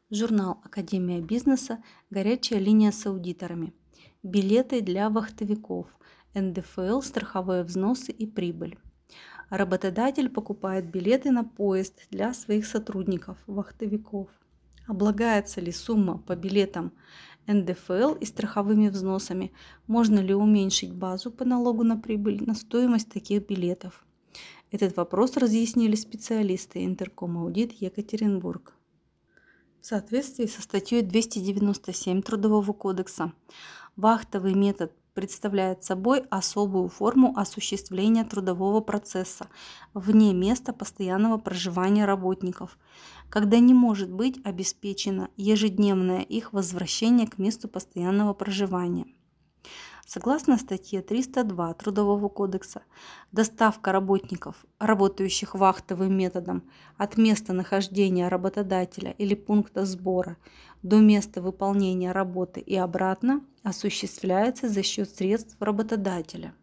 Журнал «Академия бизнеса», горячая линия с аудиторами. Билеты для вахтовиков, НДФЛ, страховые взносы и прибыль. Работодатель покупает билеты на поезд для своих сотрудников, вахтовиков. Облагается ли сумма по билетам НДФЛ и страховыми взносами? Можно ли уменьшить базу по налогу на прибыль на стоимость таких билетов? Этот вопрос разъяснили специалисты Интерком Аудит Екатеринбург. В соответствии со статьей 297 Трудового кодекса, вахтовый метод представляет собой особую форму осуществления трудового процесса вне места постоянного проживания работников, когда не может быть обеспечено ежедневное их возвращение к месту постоянного проживания. Согласно статье 302 Трудового кодекса, доставка работников, работающих вахтовым методом, от места нахождения работодателя или пункта сбора до места выполнения работы и обратно осуществляется за счет средств работодателя.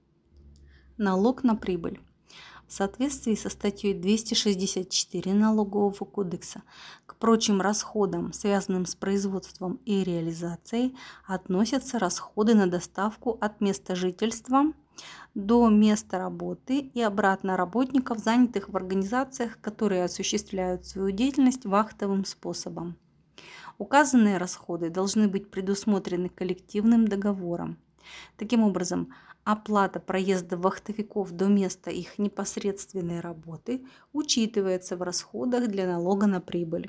Налог на прибыль. В соответствии со статьей 264 Налогового кодекса к прочим расходам, связанным с производством и реализацией, относятся расходы на доставку от места жительства до места работы и обратно работников, занятых в организациях, которые осуществляют свою деятельность вахтовым способом. Указанные расходы должны быть предусмотрены коллективным договором. Таким образом, оплата проезда вахтовиков до места их непосредственной работы учитывается в расходах для налога на прибыль.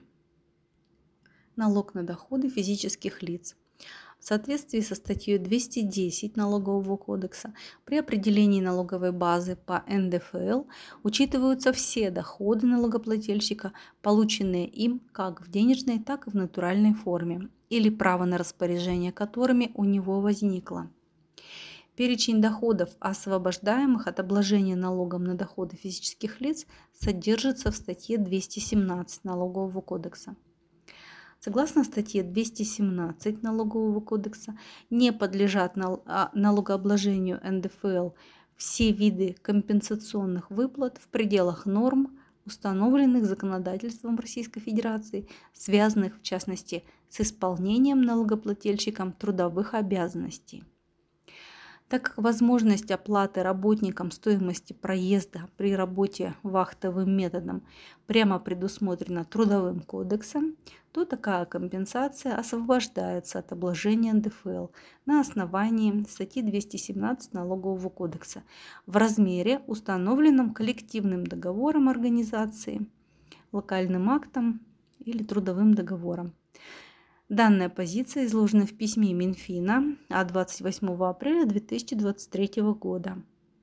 Налог на доходы физических лиц. В соответствии со статьей 210 Налогового кодекса при определении налоговой базы по НДФЛ учитываются все доходы налогоплательщика, полученные им как в денежной, так и в натуральной форме, или право на распоряжение которыми у него возникло. Перечень доходов, освобождаемых от обложения налогом на доходы физических лиц, содержится в статье 217 Налогового кодекса. Согласно статье 217 Налогового кодекса, не подлежат налогообложению НДФЛ все виды компенсационных выплат в пределах норм, установленных законодательством Российской Федерации, связанных в частности с исполнением налогоплательщиком трудовых обязанностей. Так как возможность оплаты работникам стоимости проезда при работе вахтовым методом прямо предусмотрена Трудовым кодексом, то такая компенсация освобождается от обложения НДФЛ на основании статьи 217 Налогового кодекса в размере, установленном коллективным договором организации, локальным актом или трудовым договором. Данная позиция изложена в письме Минфина от 28 апреля 2023 года.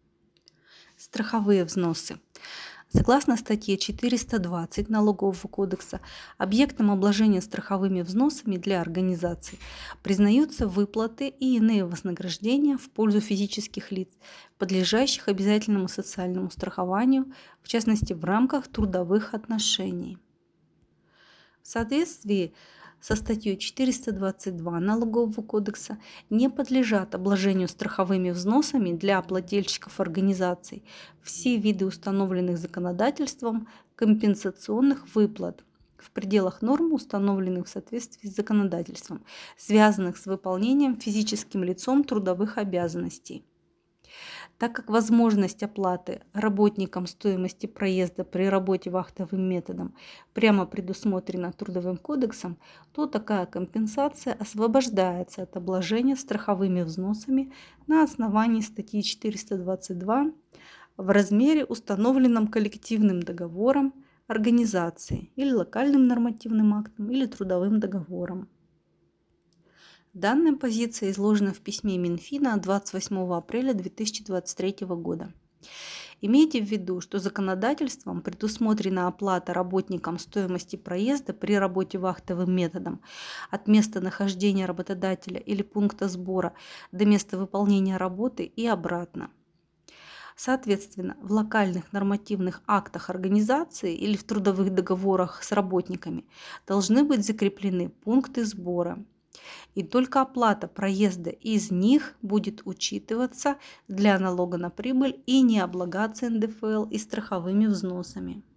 Страховые взносы. Согласно статье 420 Налогового кодекса, объектом обложения страховыми взносами для организаций признаются выплаты и иные вознаграждения в пользу физических лиц, подлежащих обязательному социальному страхованию, в частности в рамках трудовых отношений. В соответствии со статьей 422 Налогового кодекса не подлежат обложению страховыми взносами для плательщиков организаций все виды установленных законодательством компенсационных выплат в пределах норм, установленных в соответствии с законодательством, связанных с выполнением физическим лицом трудовых обязанностей. Так как возможность оплаты работникам стоимости проезда при работе вахтовым методом прямо предусмотрена Трудовым кодексом, то такая компенсация освобождается от обложения страховыми взносами на основании статьи 422 в размере, установленном коллективным договором организации или локальным нормативным актом или трудовым договором. Данная позиция изложена в письме Минфина от 28 апреля 2023 года. Имейте в виду, что законодательством предусмотрена оплата работникам стоимости проезда при работе вахтовым методом от места нахождения работодателя или пункта сбора до места выполнения работы и обратно. Соответственно, в локальных нормативных актах организации или в трудовых договорах с работниками должны быть закреплены пункты сбора. И только оплата проезда из них будет учитываться для налога на прибыль и не облагаться НДФЛ и страховыми взносами.